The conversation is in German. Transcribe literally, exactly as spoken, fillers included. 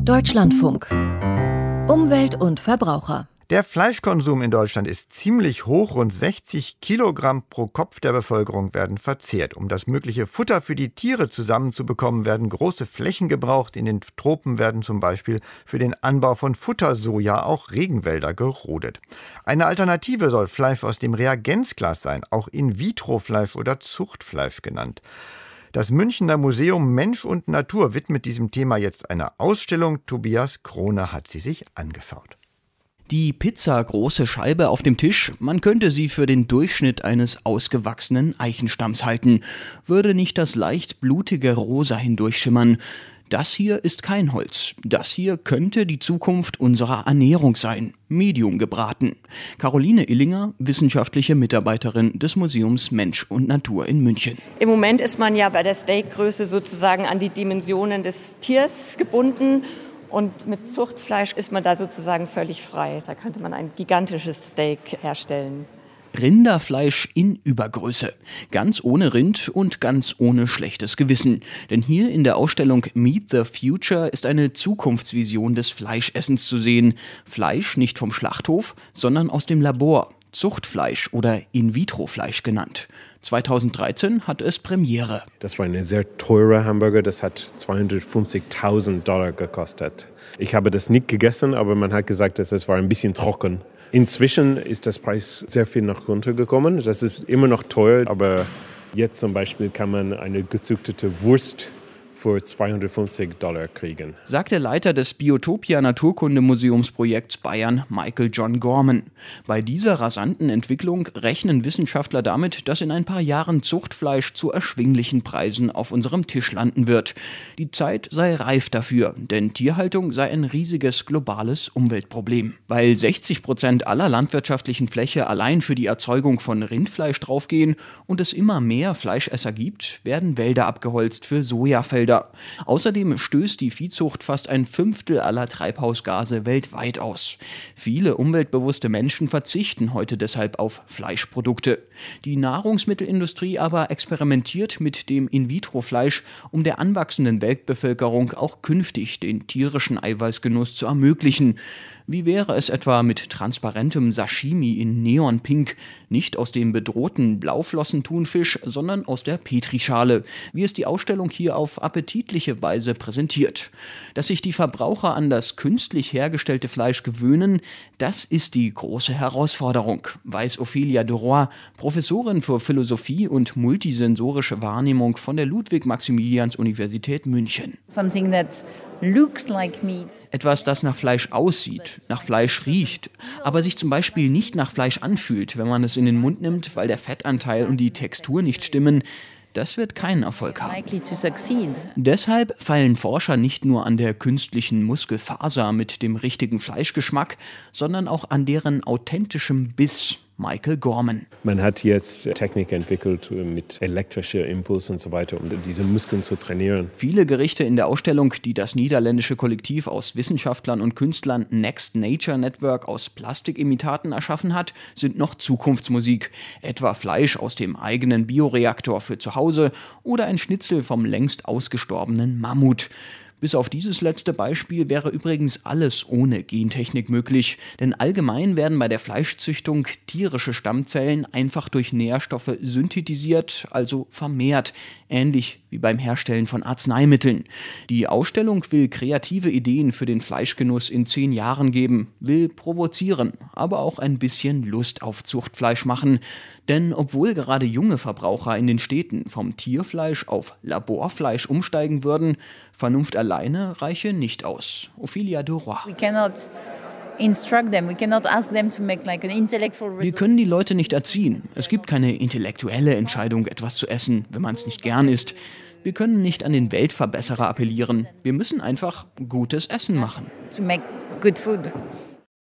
Deutschlandfunk. Umwelt und Verbraucher. Der Fleischkonsum in Deutschland ist ziemlich hoch. Rund sechzig Kilogramm pro Kopf der Bevölkerung werden verzehrt. Um das mögliche Futter für die Tiere zusammenzubekommen, werden große Flächen gebraucht. In den Tropen werden zum Beispiel für den Anbau von Futtersoja auch Regenwälder gerodet. Eine Alternative soll Fleisch aus dem Reagenzglas sein, auch In-vitro-Fleisch oder Zuchtfleisch genannt. Das Münchner Museum Mensch und Natur widmet diesem Thema jetzt eine Ausstellung. Tobias Krone hat sie sich angeschaut. Die Pizza große Scheibe auf dem Tisch, man könnte sie für den Durchschnitt eines ausgewachsenen Eichenstamms halten, würde nicht das leicht blutige Rosa hindurchschimmern. Das hier ist kein Holz. Das hier könnte die Zukunft unserer Ernährung sein. Medium gebraten. Caroline Illinger, wissenschaftliche Mitarbeiterin des Museums Mensch und Natur in München. Im Moment ist man ja bei der Steakgröße sozusagen an die Dimensionen des Tiers gebunden. Und mit Zuchtfleisch ist man da sozusagen völlig frei. Da könnte man ein gigantisches Steak herstellen. Rinderfleisch in Übergröße. Ganz ohne Rind und ganz ohne schlechtes Gewissen. Denn hier in der Ausstellung Meet the Future ist eine Zukunftsvision des Fleischessens zu sehen. Fleisch nicht vom Schlachthof, sondern aus dem Labor. Zuchtfleisch oder In-vitro-Fleisch genannt. zweitausenddreizehn hat es Premiere. Das war ein sehr teurer Hamburger, das hat zweihundertfünfzigtausend Dollar gekostet. Ich habe das nicht gegessen, aber man hat gesagt, dass es war ein bisschen trocken. Inzwischen ist das Preis sehr viel nach runtergekommen. Das ist immer noch teuer, aber jetzt zum Beispiel kann man eine gezüchtete Wurst für zweihundertfünfzig Dollar kriegen. Sagt der Leiter des Biotopia Naturkundemuseumsprojekts Bayern, Michael John Gorman. Bei dieser rasanten Entwicklung rechnen Wissenschaftler damit, dass in ein paar Jahren Zuchtfleisch zu erschwinglichen Preisen auf unserem Tisch landen wird. Die Zeit sei reif dafür, denn Tierhaltung sei ein riesiges globales Umweltproblem. Weil sechzig Prozent aller landwirtschaftlichen Fläche allein für die Erzeugung von Rindfleisch draufgehen und es immer mehr Fleischesser gibt, werden Wälder abgeholzt für Sojafelder. Außerdem stößt die Viehzucht fast ein Fünftel aller Treibhausgase weltweit aus. Viele umweltbewusste Menschen verzichten heute deshalb auf Fleischprodukte. Die Nahrungsmittelindustrie aber experimentiert mit dem In-vitro-Fleisch, um der anwachsenden Weltbevölkerung auch künftig den tierischen Eiweißgenuss zu ermöglichen. Wie wäre es etwa mit transparentem Sashimi in Neonpink, nicht aus dem bedrohten Blauflossenthunfisch, sondern aus der Petrischale, wie es die Ausstellung hier auf appetitliche Weise präsentiert. Dass sich die Verbraucher an das künstlich hergestellte Fleisch gewöhnen, das ist die große Herausforderung, weiß Ophelia de Roy, Professorin für Philosophie und multisensorische Wahrnehmung von der Ludwig-Maximilians-Universität München. Something that looks like meat. Etwas, das nach Fleisch aussieht, nach Fleisch riecht, aber sich zum Beispiel nicht nach Fleisch anfühlt, wenn man es in den Mund nimmt, weil der Fettanteil und die Textur nicht stimmen, das wird keinen Erfolg haben. Deshalb feilen Forscher nicht nur an der künstlichen Muskelfaser mit dem richtigen Fleischgeschmack, sondern auch an deren authentischem Biss. Michael Gorman. Man hat jetzt Technik entwickelt mit elektrischer Impuls und so weiter, um diese Muskeln zu trainieren. Viele Gerichte in der Ausstellung, die das niederländische Kollektiv aus Wissenschaftlern und Künstlern Next Nature Network aus Plastikimitaten erschaffen hat, sind noch Zukunftsmusik. Etwa Fleisch aus dem eigenen Bioreaktor für zu Hause oder ein Schnitzel vom längst ausgestorbenen Mammut. Bis auf dieses letzte Beispiel wäre übrigens alles ohne Gentechnik möglich, denn allgemein werden bei der Fleischzüchtung tierische Stammzellen einfach durch Nährstoffe synthetisiert, also vermehrt, ähnlich wie beim Herstellen von Arzneimitteln. Die Ausstellung will kreative Ideen für den Fleischgenuss in zehn Jahren geben, will provozieren, aber auch ein bisschen Lust auf Zuchtfleisch machen. Denn obwohl gerade junge Verbraucher in den Städten vom Tierfleisch auf Laborfleisch umsteigen würden, Vernunft alleine reiche nicht aus. Ophelia de Roy. We cannot instruct them. We cannot ask them to make like an intellectual resolution. Wir können die Leute nicht erziehen. Es gibt keine intellektuelle Entscheidung, etwas zu essen, wenn man es nicht gern isst. Wir können nicht an den Weltverbesserer appellieren. Wir müssen einfach gutes Essen machen. To make good food.